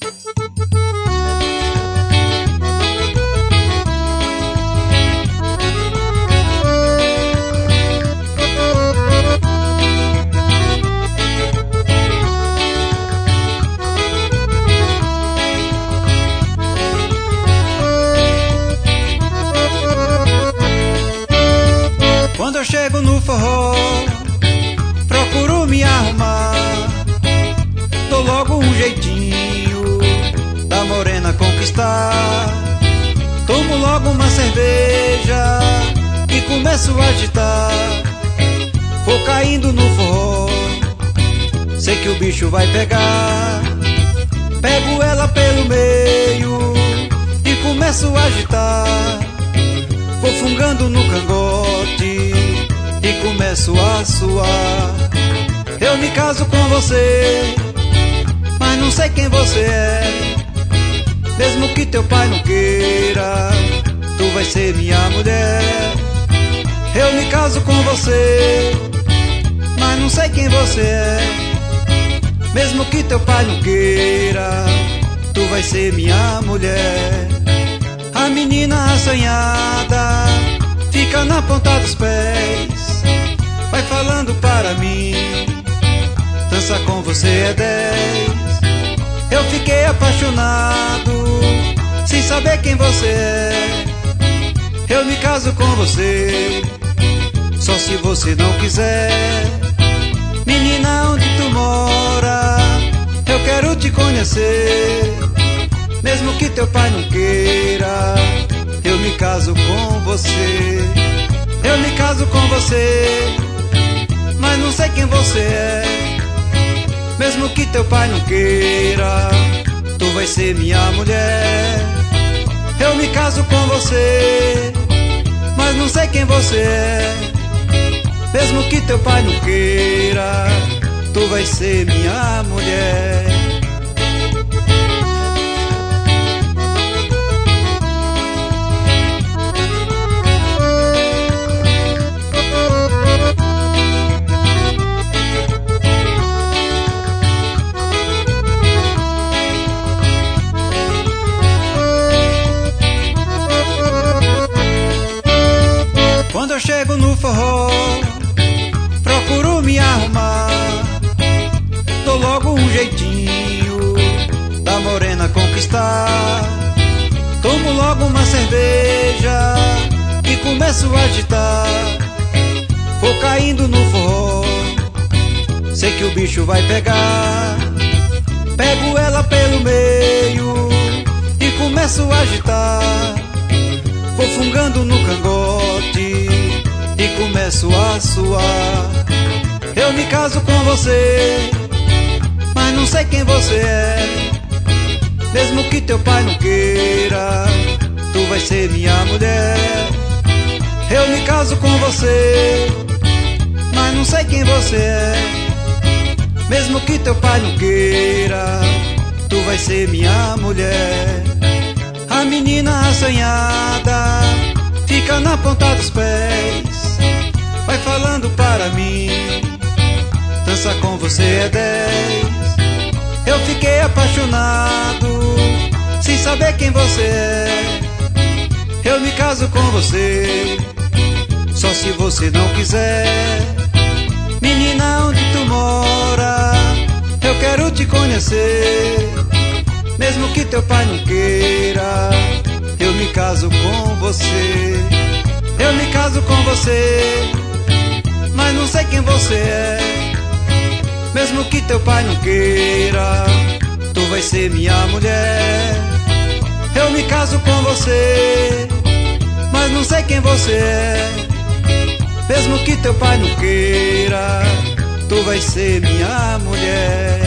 Quando eu chego no forró, procuro me arrumar, dou logo um jeitinho da morena conquistar. Tomo logo uma cerveja e começo a agitar. Vou caindo no forró, sei que o bicho vai pegar. Pego ela pelo meio e começo a agitar. Vou fungando no cangote e começo a suar. Eu me caso com você, mas não sei quem você é. Mesmo que teu pai não queira, tu vai ser minha mulher. Eu me caso com você, mas não sei quem você é. Mesmo que teu pai não queira, tu vai ser minha mulher. A menina assanhada fica na ponta dos pés, vai falando para mim, dança com você é 10. Eu fiquei apaixonado, sem saber quem você é. Eu me caso com você, só se você não quiser. Menina, onde tu mora, eu quero te conhecer. Mesmo que teu pai não queira, eu me caso com você. Eu me caso com você, mas não sei quem você é. Mesmo que teu pai não queira, tu vai ser minha mulher. Eu me caso com você, mas não sei quem você é. Mesmo que teu pai não queira, tu vai ser minha mulher. Quando eu chego no forró, procuro me arrumar, dou logo um jeitinho da morena conquistar. Tomo logo uma cerveja e começo a agitar. Vou caindo no forró, sei que o bicho vai pegar. Pego ela pelo meio e começo a agitar. Vou fungando no cangote e começo a suar. Eu me caso com você, mas não sei quem você é. Mesmo que teu pai não queira, tu vai ser minha mulher. Eu me caso com você, mas não sei quem você é. Mesmo que teu pai não queira, tu vai ser minha mulher. A menina assanhada fica na ponta dos pés, vai falando para mim, dança com você é 10. Eu fiquei apaixonado, sem saber quem você é. Eu me caso com você, só se você não quiser. Menina, onde tu mora, eu quero te conhecer. Mesmo que teu pai não queira, eu me caso com você. Eu me caso com você, mas não sei quem você é. Mesmo que teu pai não queira, tu vai ser minha mulher. Eu me caso com você, mas não sei quem você é. Mesmo que teu pai não queira, tu vai ser minha mulher.